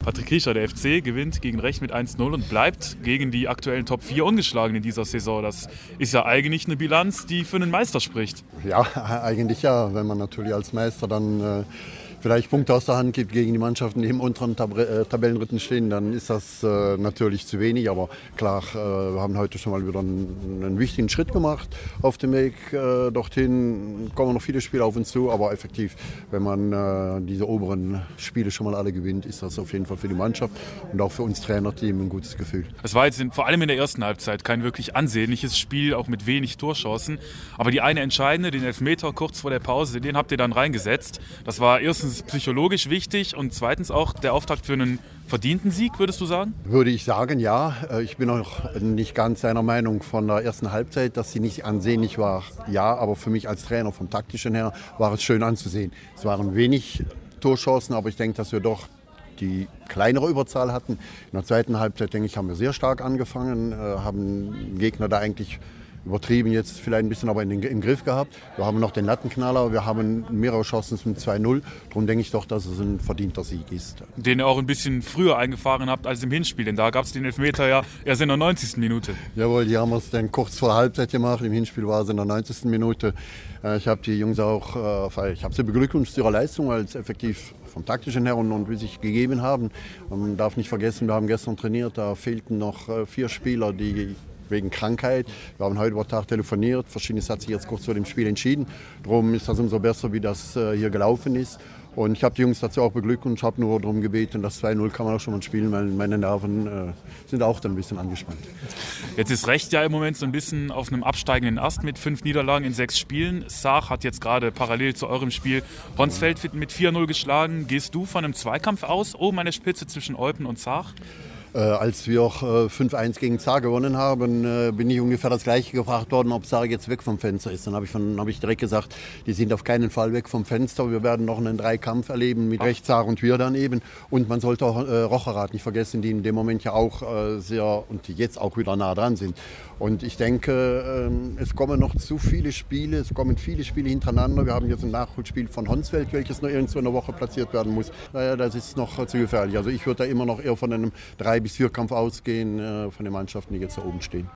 Patrick Riecher, der FC, gewinnt gegen Lech mit 1:0 und bleibt gegen die aktuellen Top 4 ungeschlagen in dieser Saison. Das ist ja eigentlich eine Bilanz, die für einen Meister spricht. Ja, eigentlich ja. Wenn man natürlich als Meister dann vielleicht Punkte aus der Hand gibt gegen die Mannschaften, die im unteren Tabellenritten stehen, dann ist das natürlich zu wenig. Aber klar, wir haben heute schon mal wieder einen wichtigen Schritt gemacht auf dem Weg dorthin. Kommen noch viele Spiele auf uns zu, aber effektiv, wenn man diese oberen Spiele schon mal alle gewinnt, ist das auf jeden Fall für die Mannschaft und auch für uns Trainerteam ein gutes Gefühl. Es war jetzt vor allem in der ersten Halbzeit kein wirklich ansehnliches Spiel, auch mit wenig Torchancen. Aber die eine entscheidende, den Elfmeter kurz vor der Pause, den habt ihr dann reingesetzt. Das war erstens psychologisch wichtig und zweitens auch der Auftakt für einen verdienten Sieg, würdest du sagen? Würde ich sagen, ja. Ich bin auch nicht ganz seiner Meinung von der ersten Halbzeit, dass sie nicht ansehnlich war. Ja, aber für mich als Trainer vom Taktischen her war es schön anzusehen. Es waren wenig Torchancen, aber ich denke, dass wir doch die kleinere Überzahl hatten. In der zweiten Halbzeit, denke ich, haben wir sehr stark angefangen, haben den Gegner da eigentlich übertrieben jetzt vielleicht ein bisschen, aber im Griff gehabt. Wir haben noch den Lattenknaller, wir haben mehrere Chancen zum 2:0. Darum denke ich doch, dass es ein verdienter Sieg ist. Den ihr auch ein bisschen früher eingefahren habt als im Hinspiel, denn da gab es den Elfmeter ja erst in der 90. Minute. Jawohl, die haben es dann kurz vor der Halbzeit gemacht. Im Hinspiel war es in der 90. Minute. Ich habe die Jungs auch, ich habe sie beglückwünscht zu ihrer Leistung, weil es effektiv vom Taktischen her und wie sie sich gegeben haben. Man darf nicht vergessen, wir haben gestern trainiert, da fehlten noch 4 Spieler, die wegen Krankheit. Wir haben heute über Tag telefoniert. Verschiedenes hat sich jetzt kurz vor dem Spiel entschieden. Darum ist das umso besser, wie das hier gelaufen ist. Und ich habe die Jungs dazu auch beglückwünscht. Ich habe nur darum gebeten, das 2:0 kann man auch schon mal spielen, weil meine Nerven sind auch dann ein bisschen angespannt. Jetzt ist Lech ja im Moment so ein bisschen auf einem absteigenden Ast mit 5 Niederlagen in 6 Spielen. Saar hat jetzt gerade parallel zu eurem Spiel Honsfeld mit 4:0 geschlagen. Gehst du von einem Zweikampf aus, oben an der Spitze zwischen Eupen und Saar? Als wir auch 5:1 gegen Saar gewonnen haben, bin ich ungefähr das Gleiche gefragt worden, ob Saar jetzt weg vom Fenster ist. Dann habe ich direkt gesagt, die sind auf keinen Fall weg vom Fenster. Wir werden noch einen Dreikampf erleben mit Lech, Saar und wir dann eben. Und man sollte auch Rocherath nicht vergessen, die in dem Moment ja auch sehr und die jetzt auch wieder nah dran sind. Und ich denke, es kommen noch zu viele Spiele, es kommen viele Spiele hintereinander. Wir haben jetzt ein Nachholspiel von Honsfeld, welches noch irgendwo in der Woche platziert werden muss. Naja, das ist noch zu gefährlich. Also ich würde da immer noch eher von einem 3- bis 4-Kampf ausgehen von den Mannschaften, die jetzt da oben stehen.